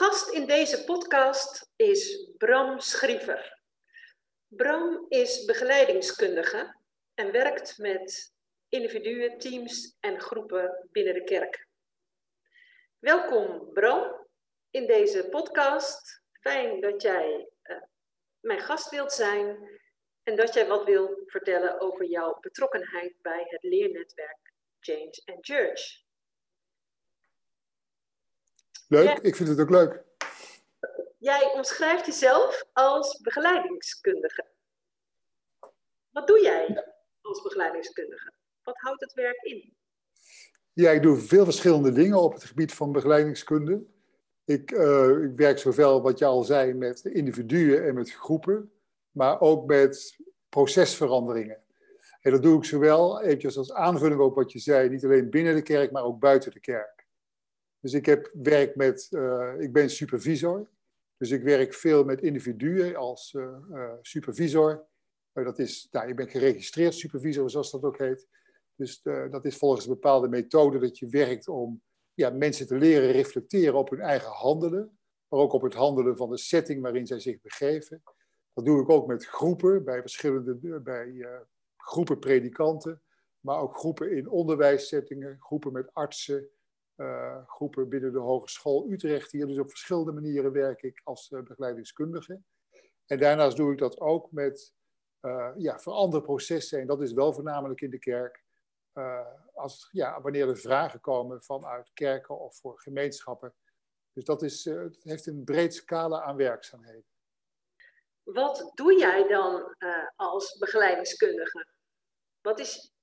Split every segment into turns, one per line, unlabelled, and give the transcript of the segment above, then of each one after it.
Gast in deze podcast is Bram Schriever. Bram is begeleidingskundige en werkt met individuen, teams en groepen binnen de kerk. Welkom Bram in deze podcast. Fijn dat jij mijn gast wilt zijn en dat jij wat wil vertellen over jouw betrokkenheid bij het leernetwerk Change and Church.
Leuk, ik vind het ook leuk.
Jij omschrijft jezelf als begeleidingskundige. Wat doe jij als begeleidingskundige? Wat houdt het werk in?
Ja, ik doe veel verschillende dingen op het gebied van begeleidingskunde. Ik werk zowel, wat je al zei, met individuen en met groepen, maar ook met procesveranderingen. En dat doe ik zowel, eventjes als aanvulling op wat je zei, niet alleen binnen de kerk, maar ook buiten de kerk. Dus ik ben supervisor. Dus ik werk veel met individuen als supervisor. Je bent geregistreerd supervisor, zoals dat ook heet. Dus dat is volgens een bepaalde methode dat je werkt om mensen te leren reflecteren op hun eigen handelen. Maar ook op het handelen van de setting waarin zij zich begeven. Dat doe ik ook met groepen, bij groepen predikanten. Maar ook groepen in onderwijssettingen, groepen met artsen. Groepen binnen de Hogeschool Utrecht hier. Dus op verschillende manieren werk ik als begeleidingskundige. En daarnaast doe ik dat ook met veranderprocessen. En dat is wel voornamelijk in de kerk. Wanneer er vragen komen vanuit kerken of voor gemeenschappen. Dus het heeft een breed scala aan werkzaamheden.
Wat doe jij dan als begeleidingskundige? Wat is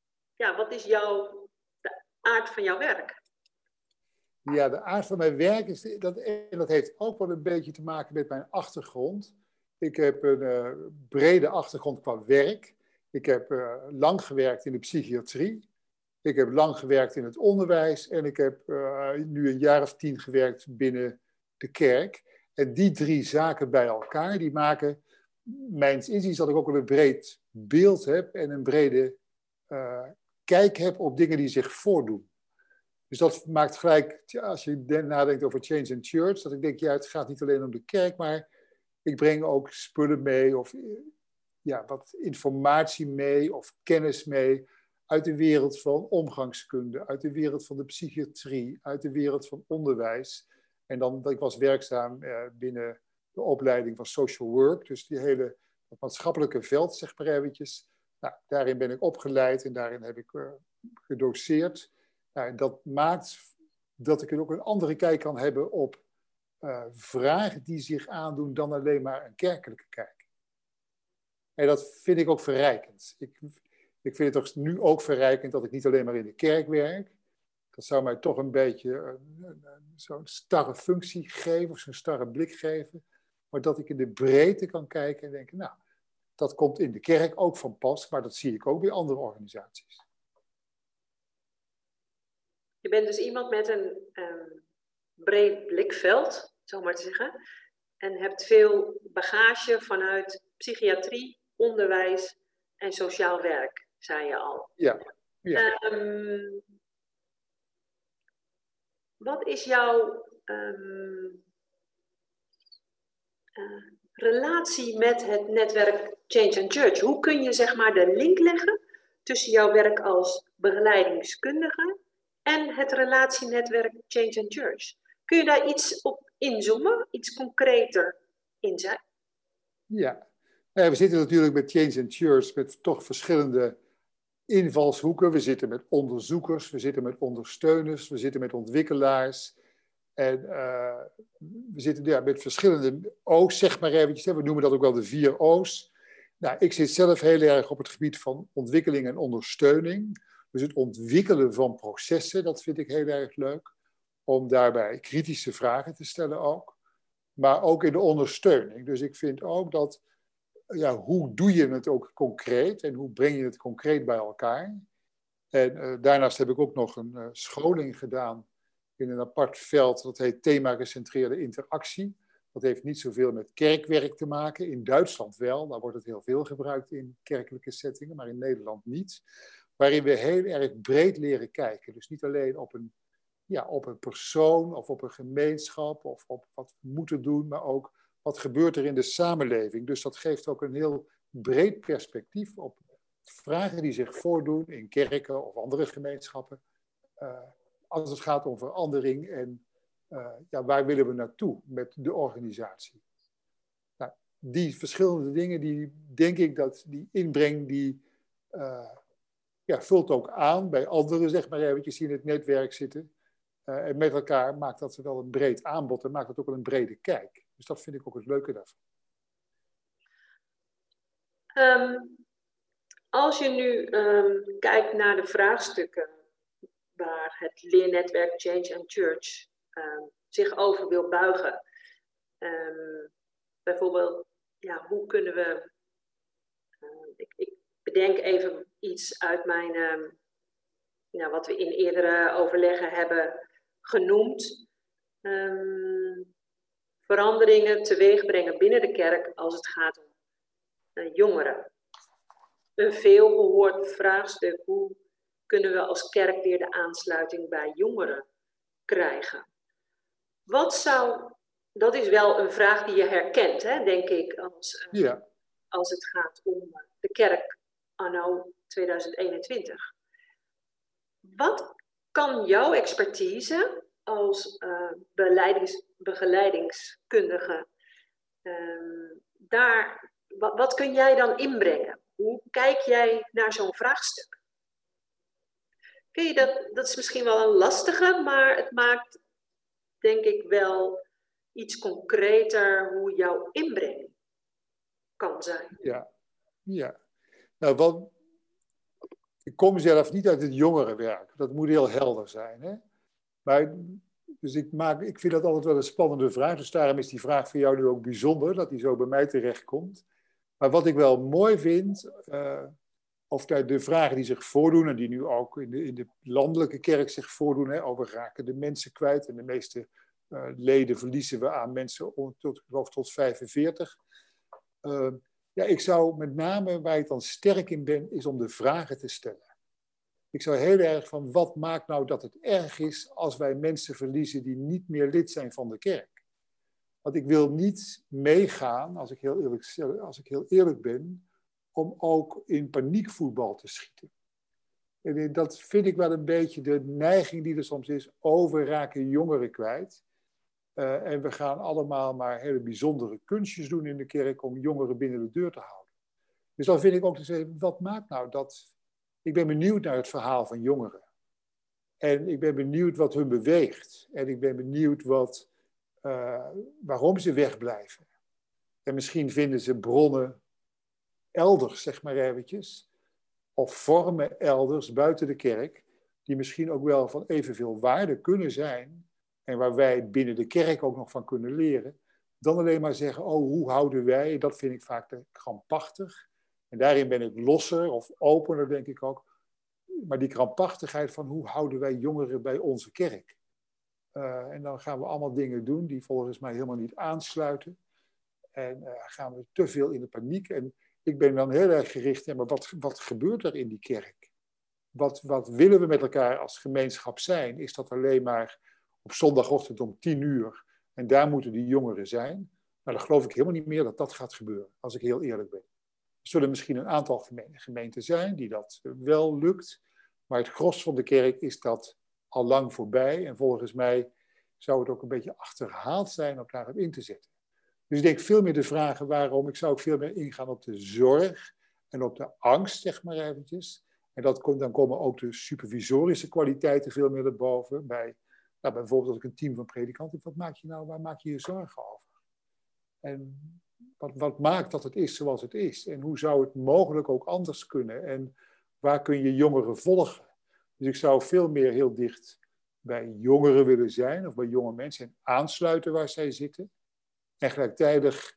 de aard van jouw werk?
Ja, de aard van mijn werk is dat heeft ook wel een beetje te maken met mijn achtergrond. Ik heb een brede achtergrond qua werk. Ik heb lang gewerkt in de psychiatrie. Ik heb lang gewerkt in het onderwijs. En ik heb nu een jaar of 10 gewerkt binnen de kerk. En die 3 zaken bij elkaar, die maken mijns inziens dat ik ook wel een breed beeld heb en een brede kijk heb op dingen die zich voordoen. Dus dat maakt gelijk, als je nadenkt over Change and Church, dat ik denk, het gaat niet alleen om de kerk, maar ik breng ook spullen mee of wat informatie mee of kennis mee uit de wereld van omgangskunde, uit de wereld van de psychiatrie, uit de wereld van onderwijs. En ik was werkzaam binnen de opleiding van social work, dus dat maatschappelijke veld, zeg maar eventjes. Nou, daarin ben ik opgeleid en daarin heb ik gedoceerd. Nou, dat maakt dat ik ook een andere kijk kan hebben op vragen die zich aandoen dan alleen maar een kerkelijke kijk. En dat vind ik ook verrijkend. Ik vind het toch nu ook verrijkend dat ik niet alleen maar in de kerk werk. Dat zou mij toch een beetje zo'n starre functie geven of zo'n starre blik geven. Maar dat ik in de breedte kan kijken en denken, dat komt in de kerk ook van pas, maar dat zie ik ook bij andere organisaties.
Je bent dus iemand met een breed blikveld, zo maar te zeggen. En hebt veel bagage vanuit psychiatrie, onderwijs en sociaal werk, zei je al.
Ja.
Wat is jouw relatie met het netwerk Change and Church? Hoe kun je zeg maar de link leggen tussen jouw werk als begeleidingskundige en het relatienetwerk Change and Church? Kun je daar iets op inzoomen? Iets concreter in zijn?
Ja. We zitten natuurlijk met Change and Church met toch verschillende invalshoeken. We zitten met onderzoekers, we zitten met ondersteuners, we zitten met ontwikkelaars. En we zitten met verschillende O's, zeg maar eventjes. We noemen dat ook wel de 4 O's. Nou, ik zit zelf heel erg op het gebied van ontwikkeling en ondersteuning. Dus het ontwikkelen van processen, dat vind ik heel erg leuk. Om daarbij kritische vragen te stellen ook. Maar ook in de ondersteuning. Dus ik vind ook dat, hoe doe je het ook concreet? En hoe breng je het concreet bij elkaar? En daarnaast heb ik ook nog een scholing gedaan in een apart veld. Dat heet thema-gecentreerde interactie. Dat heeft niet zoveel met kerkwerk te maken. In Duitsland wel, daar wordt het heel veel gebruikt in kerkelijke settingen, maar in Nederland niet. Waarin we heel erg breed leren kijken. Dus niet alleen op een op een persoon of op een gemeenschap of op wat we moeten doen, maar ook wat gebeurt er in de samenleving. Dus dat geeft ook een heel breed perspectief op vragen die zich voordoen in kerken of andere gemeenschappen. Als het gaat om verandering en waar willen we naartoe met de organisatie. Nou, die verschillende dingen, die denk ik dat die inbreng, die vult ook aan bij anderen, zeg maar eventjes, die in het netwerk zitten. En met elkaar maakt dat wel een breed aanbod en maakt dat ook wel een brede kijk. Dus dat vind ik ook het leuke daarvan.
Als je nu kijkt naar de vraagstukken waar het leernetwerk Change and Church zich over wil buigen. Bijvoorbeeld, hoe kunnen we... Ik bedenk even iets uit mijn... wat we in eerdere overleggen hebben genoemd. Veranderingen teweeg brengen binnen de kerk als het gaat om jongeren. Een veelgehoord vraagstuk: hoe kunnen we als kerk weer de aansluiting bij jongeren krijgen? Dat is wel een vraag die je herkent, hè, denk ik, als het gaat om de kerk anno 2021. Wat kan jouw expertise als begeleidingskundige wat kun jij dan inbrengen? Hoe kijk jij naar zo'n vraagstuk? Kun je dat is misschien wel een lastige, maar het maakt, denk ik, wel iets concreter hoe jouw inbreng kan zijn.
Ja. Nou, ik kom zelf niet uit het jongerenwerk. Dat moet heel helder zijn. Hè? Maar, dus ik vind dat altijd wel een spannende vraag. Dus daarom is die vraag voor jou nu ook bijzonder, dat die zo bij mij terechtkomt. Maar wat ik wel mooi vind, of de vragen die zich voordoen, en die nu ook in de landelijke kerk zich voordoen, hè, over raken de mensen kwijt. En de meeste leden verliezen we aan mensen tot 45. Ik zou met name, waar ik dan sterk in ben, is om de vragen te stellen. Ik zou heel erg van, wat maakt nou dat het erg is als wij mensen verliezen die niet meer lid zijn van de kerk? Want ik wil niet meegaan, als ik heel eerlijk ben, om ook in paniekvoetbal te schieten. En dat vind ik wel een beetje de neiging die er soms is. We raken jongeren kwijt. En we gaan allemaal maar hele bijzondere kunstjes doen in de kerk om jongeren binnen de deur te houden. Dus dan vind ik ook te zeggen, wat maakt nou dat... Ik ben benieuwd naar het verhaal van jongeren. En ik ben benieuwd wat hun beweegt. En ik ben benieuwd waarom ze wegblijven. En misschien vinden ze bronnen elders, zeg maar eventjes. Of vormen elders buiten de kerk. Die misschien ook wel van evenveel waarde kunnen zijn. En waar wij binnen de kerk ook nog van kunnen leren. Dan alleen maar zeggen, hoe houden wij? Dat vind ik vaak krampachtig. En daarin ben ik losser of opener, denk ik ook. Maar die krampachtigheid van hoe houden wij jongeren bij onze kerk? En dan gaan we allemaal dingen doen die volgens mij helemaal niet aansluiten. En gaan we te veel in de paniek. En ik ben dan heel erg gericht, maar wat gebeurt er in die kerk? Wat willen we met elkaar als gemeenschap zijn? Is dat alleen maar op zondagochtend om 10:00 en daar moeten die jongeren zijn? Nou, dan geloof ik helemaal niet meer dat gaat gebeuren, als ik heel eerlijk ben. Er zullen misschien een aantal gemeenten zijn die dat wel lukt. Maar het gros van de kerk is dat al lang voorbij. En volgens mij zou het ook een beetje achterhaald zijn om daarop in te zetten. Dus ik denk veel meer de vragen waarom. Ik zou ook veel meer ingaan op de zorg en op de angst, zeg maar eventjes. En dan komen ook de supervisorische kwaliteiten veel meer naar boven. Bijvoorbeeld als ik een team van predikanten heb. Wat maak je nou? Waar maak je je zorgen over? En wat maakt dat het is zoals het is? En hoe zou het mogelijk ook anders kunnen? En waar kun je jongeren volgen? Dus ik zou veel meer heel dicht bij jongeren willen zijn, of bij jonge mensen, en aansluiten waar zij zitten. En gelijktijdig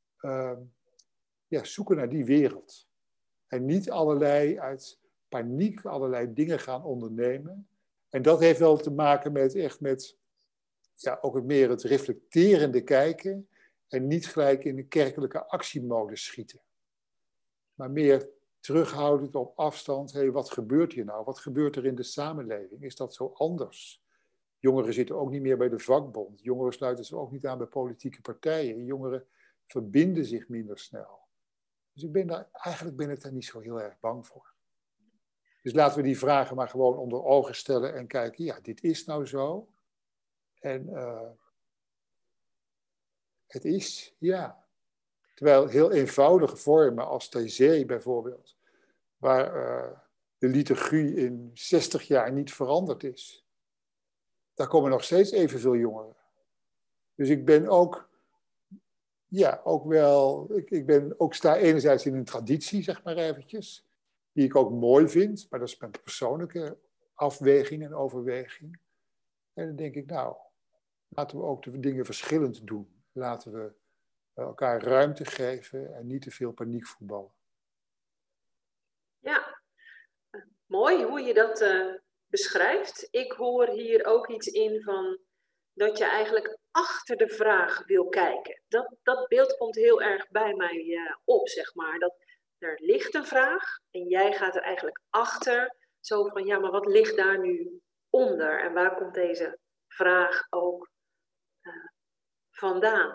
zoeken naar die wereld. En niet uit paniek allerlei dingen gaan ondernemen. En dat heeft wel te maken met ook het reflecterende kijken. En niet gelijk in de kerkelijke actiemodus schieten. Maar meer terughoudend op afstand. Wat gebeurt hier nou? Wat gebeurt er in de samenleving? Is dat zo anders? Jongeren zitten ook niet meer bij de vakbond. Jongeren sluiten zich ook niet aan bij politieke partijen. Jongeren verbinden zich minder snel. Dus eigenlijk ben ik daar niet zo heel erg bang voor. Dus laten we die vragen maar gewoon onder ogen stellen en kijken, ja, dit is nou zo. En het is, ja. Terwijl heel eenvoudige vormen als TC bijvoorbeeld, waar de liturgie in 60 jaar niet veranderd is, daar komen nog steeds evenveel jongeren. Dus ik ben ook, ja, ook wel, ik sta enerzijds in een traditie, zeg maar eventjes, die ik ook mooi vind, maar dat is mijn persoonlijke afweging en overweging. En dan denk ik, nou, laten we ook de dingen verschillend doen. Laten we elkaar ruimte geven en niet te veel paniek voetballen.
Ja, mooi hoe je dat beschrijft. Ik hoor hier ook iets in van dat je eigenlijk achter de vraag wil kijken. Dat beeld komt heel erg bij mij op, zeg maar. Dat er ligt een vraag en jij gaat er eigenlijk achter. Zo van, ja, maar wat ligt daar nu onder? En waar komt deze vraag ook vandaan?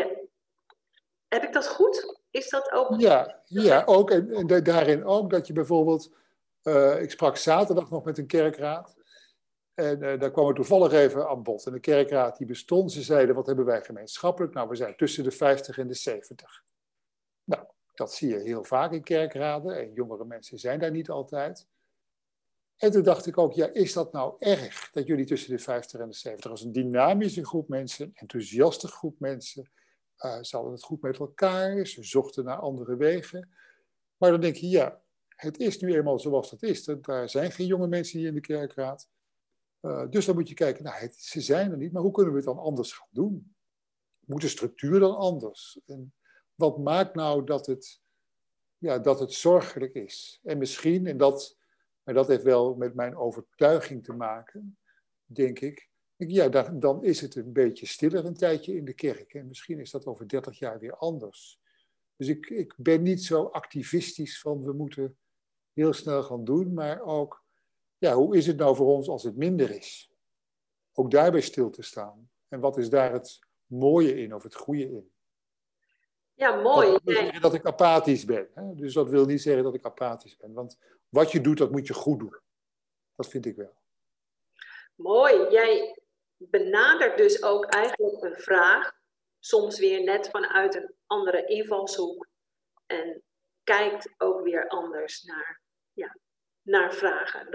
Heb ik dat goed? Is dat ook?
Ja, ook. En daarin ook dat je bijvoorbeeld, ik sprak zaterdag nog met een kerkraad. En daar kwam het toevallig even aan bod. En de kerkraad die bestond, ze zeiden, wat hebben wij gemeenschappelijk? Nou, we zijn tussen de 50 en de 70. Nou, dat zie je heel vaak in kerkraden. En jongere mensen zijn daar niet altijd. En toen dacht ik ook, ja, is dat nou erg? Dat jullie tussen de 50 en de 70, als een dynamische groep mensen, een enthousiaste groep mensen, ze hadden het goed met elkaar, ze zochten naar andere wegen. Maar dan denk je, ja, het is nu eenmaal zoals het is. Daar zijn geen jonge mensen hier in de kerkraad. Dus dan moet je kijken, nou, ze zijn er niet, maar hoe kunnen we het dan anders gaan doen? Moet de structuur dan anders? En wat maakt nou dat het zorgelijk is? En misschien, maar dat heeft wel met mijn overtuiging te maken, denk ik, ja, dan is het een beetje stiller een tijdje in de kerk. En misschien is dat over 30 jaar weer anders. Dus ik ben niet zo activistisch van we moeten heel snel gaan doen, maar ook, ja, hoe is het nou voor ons als het minder is? Ook daarbij stil te staan. En wat is daar het mooie in of het goede in?
Ja, mooi.
Dat wil niet zeggen dat ik apathisch ben. Hè? Dus dat wil niet zeggen dat ik apathisch ben. Want wat je doet, dat moet je goed doen. Dat vind ik wel.
Mooi. Jij benadert dus ook eigenlijk een vraag, soms weer net vanuit een andere invalshoek. En kijkt ook weer anders naar vragen.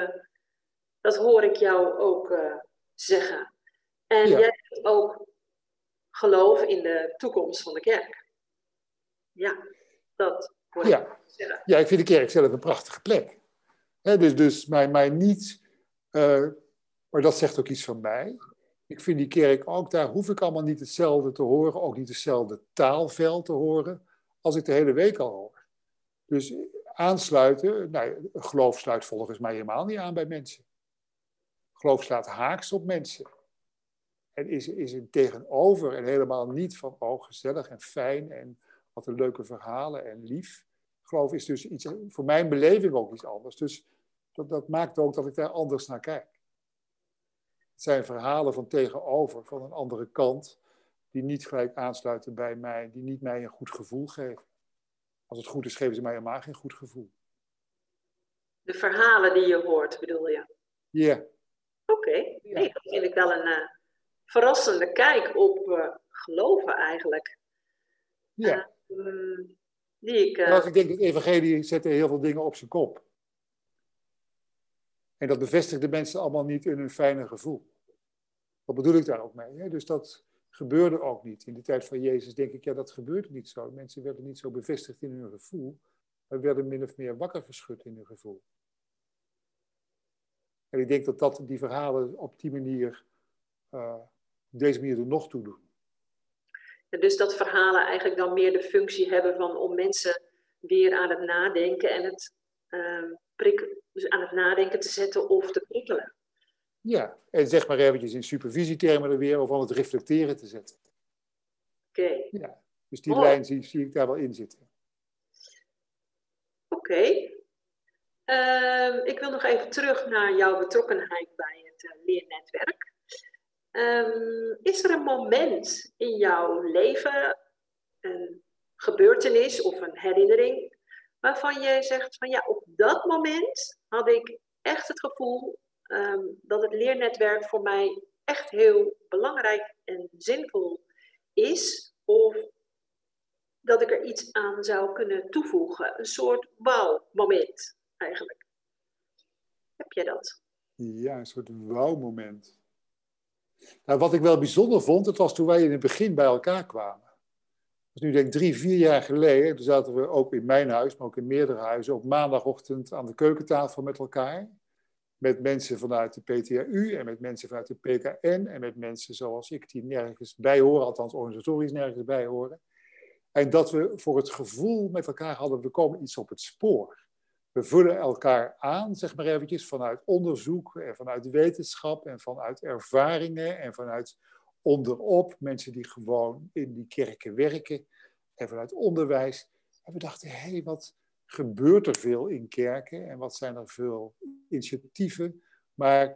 Dat hoor ik jou ook zeggen. En jij hebt ook geloof in de toekomst van de kerk. Ja, dat hoor ik zeggen.
Ja, ik vind de kerk zelf een prachtige plek. Dus mij niet... maar dat zegt ook iets van mij. Ik vind die kerk ook, daar hoef ik allemaal niet hetzelfde te horen, ook niet hetzelfde taalveld te horen, als ik de hele week al hoor. Dus aansluiten, nou, geloof sluit volgens mij helemaal niet aan bij mensen. Geloof slaat haaks op mensen. En is een tegenover en helemaal niet van, oh, gezellig en fijn en wat een leuke verhalen en lief. Geloof is dus iets, voor mijn beleving ook iets anders. Dus dat maakt ook dat ik daar anders naar kijk. Het zijn verhalen van tegenover, van een andere kant, die niet gelijk aansluiten bij mij, die niet mij een goed gevoel geven. Als het goed is, geven ze mij helemaal geen goed gevoel.
De verhalen die je hoort, bedoel je?
Ja.
Oké. Nee, dat vind ik wel een verrassende kijk op geloven eigenlijk.
Ja.
Ik
denk dat evangelie zet heel veel dingen op zijn kop. En dat bevestigt de mensen allemaal niet in hun fijne gevoel. Wat bedoel ik daar ook mee? Hè? Dus dat gebeurde ook niet. In de tijd van Jezus denk ik, ja, dat gebeurde niet zo. Mensen werden niet zo bevestigd in hun gevoel. Maar werden min of meer wakker geschud in hun gevoel. En ik denk dat die verhalen op die manier, op deze manier er nog toe doen.
Ja, dus dat verhalen eigenlijk dan meer de functie hebben om mensen weer aan het nadenken en het dus aan het nadenken te zetten of te prikkelen.
Ja, en zeg maar eventjes in supervisietermen er weer of aan het reflecteren te zetten.
Oké.
Ja, dus die lijn zie ik daar wel in zitten.
Oké. Ik wil nog even terug naar jouw betrokkenheid bij het leernetwerk. Is er een moment in jouw leven, een gebeurtenis of een herinnering, waarvan je zegt van ja, op dat moment had ik echt het gevoel dat het leernetwerk voor mij echt heel belangrijk en zinvol is, of dat ik er iets aan zou kunnen toevoegen. Een soort wauw-moment eigenlijk. Heb je dat?
Ja, een soort wauw-moment. Nou, wat ik wel bijzonder vond, het was toen wij in het begin bij elkaar kwamen. Dat is nu denk ik 3, 4 jaar geleden. Toen zaten we ook in mijn huis, maar ook in meerdere huizen, op maandagochtend aan de keukentafel met elkaar. Met mensen vanuit de PTRU en met mensen vanuit de PKN en met mensen zoals ik die nergens bij horen, althans organisatorisch nergens bij horen. En dat we voor het gevoel met elkaar hadden, we komen iets op het spoor. We vullen elkaar aan, zeg maar eventjes, vanuit onderzoek en vanuit wetenschap en vanuit ervaringen en vanuit onderop, mensen die gewoon in die kerken werken en vanuit onderwijs. En we dachten, hé, wat gebeurt er veel in kerken en wat zijn er veel initiatieven, maar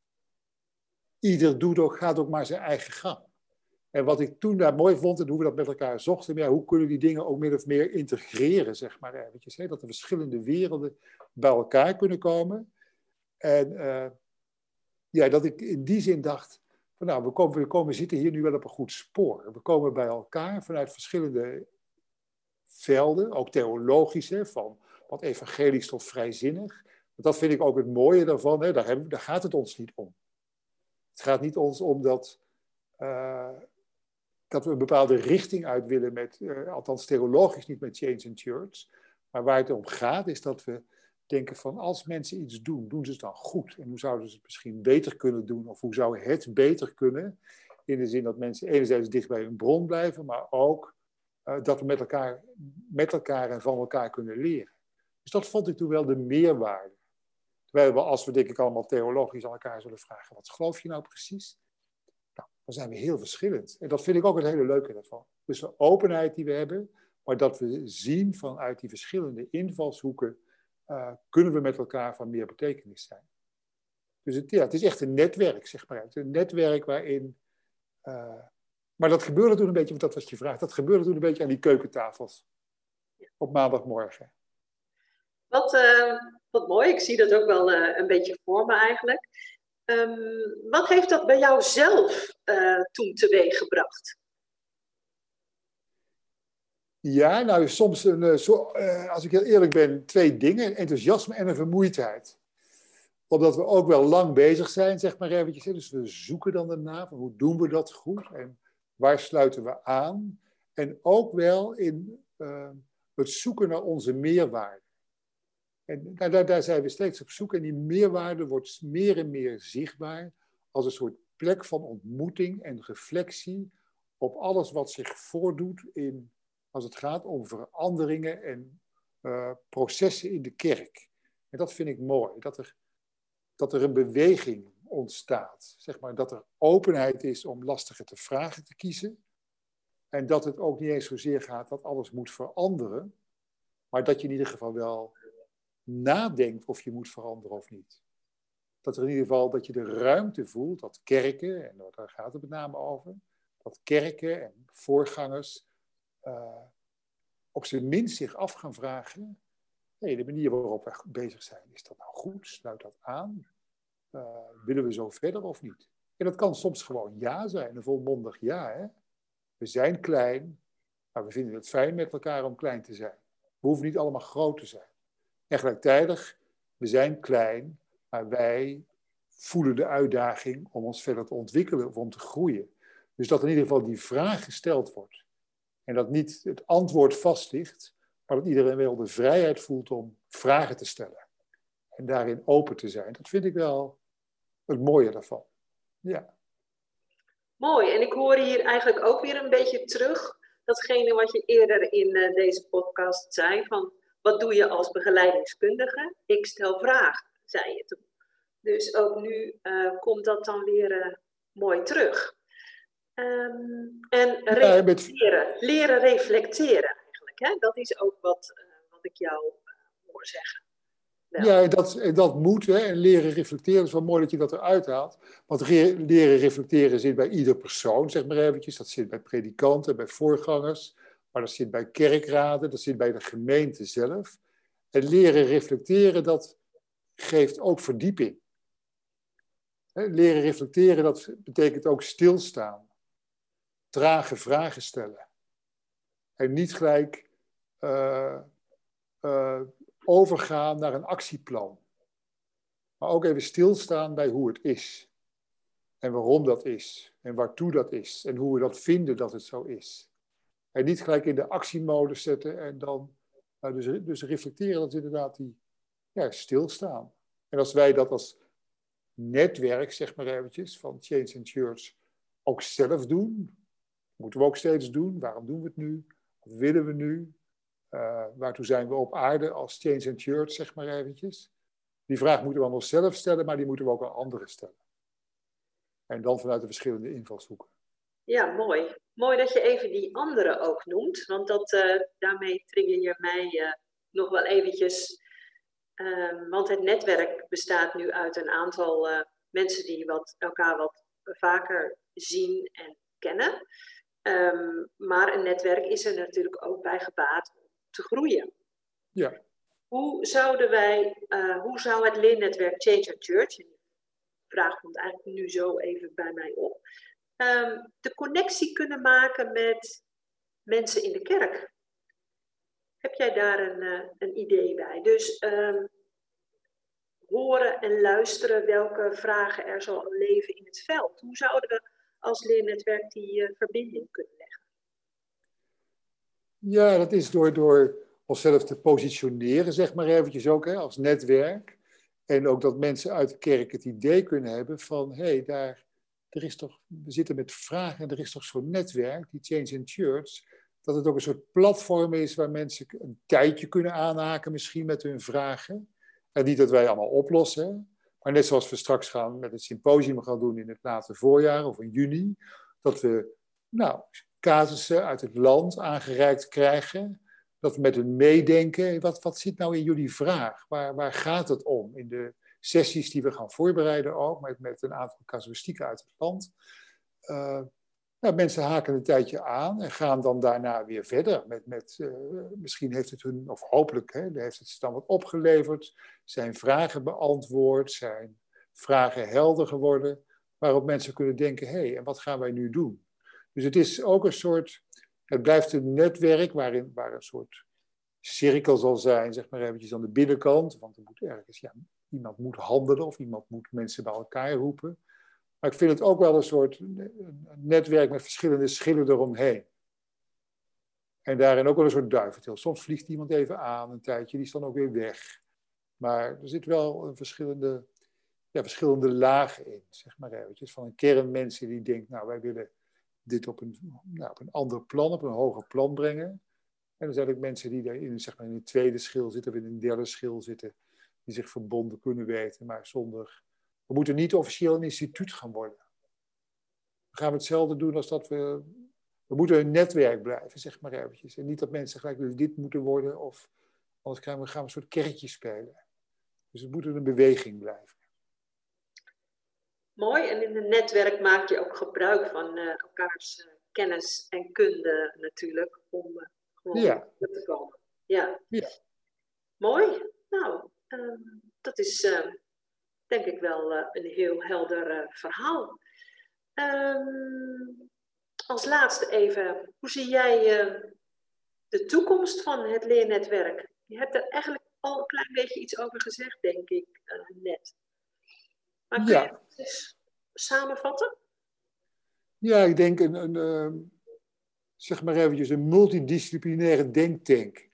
ieder gaat ook maar zijn eigen gang. En wat ik toen daar mooi vond en hoe we dat met elkaar zochten, ja, hoe kunnen die dingen ook min of meer integreren, zeg maar eventjes. Hè? Dat de verschillende werelden bij elkaar kunnen komen. En ja, dat ik in die zin dacht, van, nou, we zitten hier nu wel op een goed spoor. We komen bij elkaar vanuit verschillende velden, ook theologisch, hè, van wat evangelisch tot vrijzinnig. Dat vind ik ook het mooie daarvan, hè, daar gaat het ons niet om. Het gaat niet ons om dat we een bepaalde richting uit willen, althans theologisch niet met Change and Church. Maar waar het om gaat is dat we denken van als mensen iets doen, doen ze het dan goed. En hoe zouden ze het misschien beter kunnen doen? Of hoe zou het beter kunnen? In de zin dat mensen enerzijds dicht bij hun bron blijven, maar ook dat we met elkaar en van elkaar kunnen leren. Dus dat vond ik toen wel de meerwaarde. Terwijl we, als we denk ik allemaal theologisch aan elkaar zullen vragen, wat geloof je nou precies? Nou, dan zijn we heel verschillend. En dat vind ik ook het hele leuke daarvan. Dus de openheid die we hebben, maar dat we zien vanuit die verschillende invalshoeken, kunnen we met elkaar van meer betekenis zijn. Dus het is echt een netwerk, zeg maar. Een netwerk waarin... maar dat gebeurde toen een beetje, want dat was je vraag, dat gebeurde toen een beetje aan die keukentafels. Op maandagmorgen.
Wat mooi, ik zie dat ook wel een beetje voor me eigenlijk. Wat heeft dat bij jou zelf toen teweeggebracht?
Ja, nou soms, als ik heel eerlijk ben, 2 dingen. Enthousiasme en een vermoeidheid. Omdat we ook wel lang bezig zijn, zeg maar eventjes. Dus we zoeken dan daarna, van hoe doen we dat goed? En waar sluiten we aan? En ook wel in het zoeken naar onze meerwaarde. En daar zijn we steeds op zoek. En die meerwaarde wordt meer en meer zichtbaar als een soort plek van ontmoeting en reflectie op alles wat zich voordoet als het gaat om veranderingen en processen in de kerk. En dat vind ik mooi, dat er een beweging ontstaat. Zeg maar, dat er openheid is om lastige vragen te kiezen. En dat het ook niet eens zozeer gaat dat alles moet veranderen, maar dat je in ieder geval wel nadenkt of je moet veranderen of niet. Dat er in ieder geval dat je de ruimte voelt dat kerken, en daar gaat het met name over, dat kerken en voorgangers op zijn minst zich af gaan vragen, de manier waarop we bezig zijn, is dat nou goed? Sluit dat aan? Willen we zo verder of niet? En dat kan soms gewoon ja zijn, een volmondig ja. Hè? We zijn klein, maar we vinden het fijn met elkaar om klein te zijn. We hoeven niet allemaal groot te zijn. En gelijktijdig, we zijn klein, maar wij voelen de uitdaging om ons verder te ontwikkelen of om te groeien. Dus dat in ieder geval die vraag gesteld wordt. En dat niet het antwoord vast ligt, maar dat iedereen wel de vrijheid voelt om vragen te stellen. En daarin open te zijn. Dat vind ik wel het mooie daarvan. Ja.
Mooi. En ik hoor hier eigenlijk ook weer een beetje terug datgene wat je eerder in deze podcast zei. Van wat doe je als begeleidingskundige? Ik stel vragen, zei je toen. Dus ook nu komt dat dan weer mooi terug. En leren reflecteren eigenlijk. Hè? Dat is ook wat ik jou hoor zeggen. wel.
Ja, en dat moet. Hè. En leren reflecteren is wel mooi dat je dat eruit haalt. Want leren reflecteren zit bij ieder persoon, zeg maar eventjes. Dat zit bij predikanten, bij voorgangers. Maar dat zit bij kerkraden, dat zit bij de gemeente zelf. En leren reflecteren, dat geeft ook verdieping. Hè, leren reflecteren, dat betekent ook stilstaan. Trage vragen stellen. En niet gelijk overgaan naar een actieplan. Maar ook even stilstaan bij hoe het is. En waarom dat is. En waartoe dat is. En hoe we dat vinden dat het zo is. En niet gelijk in de actiemodus zetten. En dan, dus reflecteren, dat is inderdaad die stilstaan. En als wij dat als netwerk, zeg maar eventjes, van Change and Church ook zelf doen. Moeten we ook steeds doen. Waarom doen we het nu? Wat willen we nu? Waartoe zijn we op aarde als Change and Church, zeg maar eventjes. Die vraag moeten we aan onszelf stellen, maar die moeten we ook aan anderen stellen. En dan vanuit de verschillende invalshoeken.
Ja, mooi. Mooi dat je even die anderen ook noemt, want daarmee trigger je mij nog wel eventjes. Want het netwerk bestaat nu uit een aantal mensen die elkaar wat vaker zien en kennen. Maar een netwerk is er natuurlijk ook bij gebaat om te groeien.
Ja.
Hoe zou het leernetwerk Change Our Church, de vraag komt eigenlijk nu zo even bij mij op, de connectie kunnen maken met mensen in de kerk? Heb jij daar een idee bij? Dus horen en luisteren welke vragen er zo leven in het veld. Hoe zouden we als leernetwerk die verbinding kunnen leggen?
Ja, dat is door onszelf te positioneren, zeg maar eventjes ook, hè, als netwerk. En ook dat mensen uit de kerk het idee kunnen hebben van, hé, we zitten met vragen en er is toch zo'n netwerk, die Change and Church, dat het ook een soort platform is waar mensen een tijdje kunnen aanhaken misschien met hun vragen. En niet dat wij allemaal oplossen, maar net zoals we straks met het symposium gaan doen in het late voorjaar of in juni, dat we casussen uit het land aangereikt krijgen, dat we met hun meedenken, wat zit nou in jullie vraag? Waar gaat het om? In de sessies die we gaan voorbereiden ook, met een aantal casuïstieken uit het land. Mensen haken een tijdje aan en gaan dan daarna weer verder. Misschien heeft het hun, of hopelijk, heeft het dan wat opgeleverd. Zijn vragen beantwoord, zijn vragen helder geworden, waarop mensen kunnen denken, hé, en wat gaan wij nu doen? Dus het is ook een soort, het blijft een netwerk waar een soort cirkel zal zijn, zeg maar eventjes aan de binnenkant. Want er moet ergens, iemand moet handelen of iemand moet mensen bij elkaar roepen. Maar ik vind het ook wel een soort netwerk met verschillende schillen eromheen. En daarin ook wel een soort duiventil. Soms vliegt iemand even aan een tijdje, die is dan ook weer weg. Maar er zit wel verschillende lagen in, zeg maar eventjes. Van een kern mensen die denkt, wij willen dit op een ander plan, op een hoger plan brengen. En er zijn ook mensen die in een tweede schil zitten of in een derde schil zitten, die zich verbonden kunnen weten, maar zonder. We moeten niet officieel een instituut gaan worden. Dan gaan we hetzelfde doen als dat we moeten een netwerk blijven, zeg maar eventjes. En niet dat mensen gelijk dit moeten worden, of anders gaan we een soort kerkje spelen. Dus het moet een beweging blijven.
Mooi, en in een netwerk maak je ook gebruik van elkaars kennis en kunde natuurlijk, om gewoon te komen. Ja. Mooi. Nou, dat is denk ik wel een heel helder verhaal. Als laatste even, hoe zie jij de toekomst van het leernetwerk? Je hebt er eigenlijk al een klein beetje iets over gezegd, denk ik, net. Maar kun je het eens samenvatten?
Ja, ik denk zeg maar eventjes een multidisciplinaire denktank.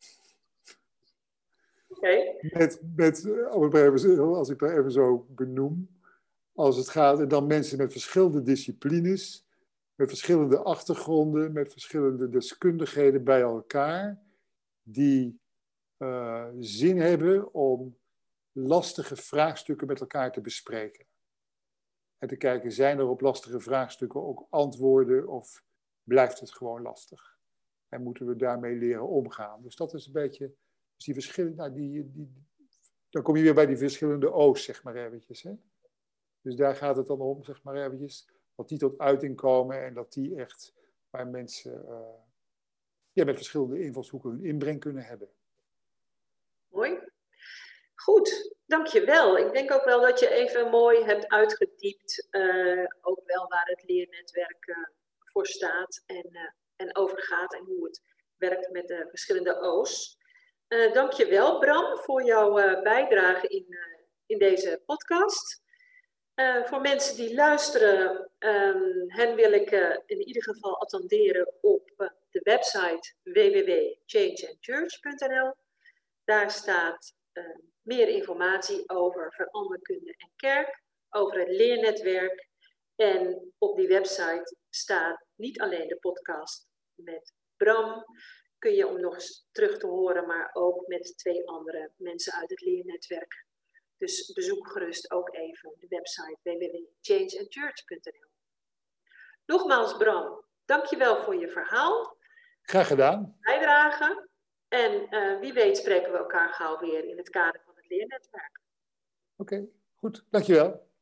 Okay.
Als ik dat even zo benoem, als het gaat, en dan mensen met verschillende disciplines, met verschillende achtergronden, met verschillende deskundigheden bij elkaar, die zin hebben om lastige vraagstukken met elkaar te bespreken. En te kijken, zijn er op lastige vraagstukken ook antwoorden of blijft het gewoon lastig? En moeten we daarmee leren omgaan? Dus dat is een beetje, dus die verschillen, dan kom je weer bij die verschillende O's, zeg maar eventjes. Hè? Dus daar gaat het dan om, zeg maar eventjes, dat die tot uiting komen en dat die echt bij mensen met verschillende invalshoeken hun inbreng kunnen hebben.
Mooi. Goed, dankjewel. Ik denk ook wel dat je even mooi hebt uitgediept, ook wel waar het leernetwerk voor staat en over gaat en hoe het werkt met de verschillende O's. Dankjewel Bram voor jouw bijdrage in deze podcast. Voor mensen die luisteren, hen wil ik in ieder geval attenderen op de website www.changeandchurch.nl. Daar staat meer informatie over veranderkunde en kerk, over het leernetwerk. En op die website staat niet alleen de podcast met Bram, kun je om nog eens terug te horen, maar ook met 2 andere mensen uit het leernetwerk. Dus bezoek gerust ook even de website www.changeandchurch.nl. Nogmaals Bram, dankjewel voor je verhaal.
Graag gedaan.
Bijdrage. En wie weet spreken we elkaar gauw weer in het kader van het leernetwerk.
Oké, goed. Dankjewel.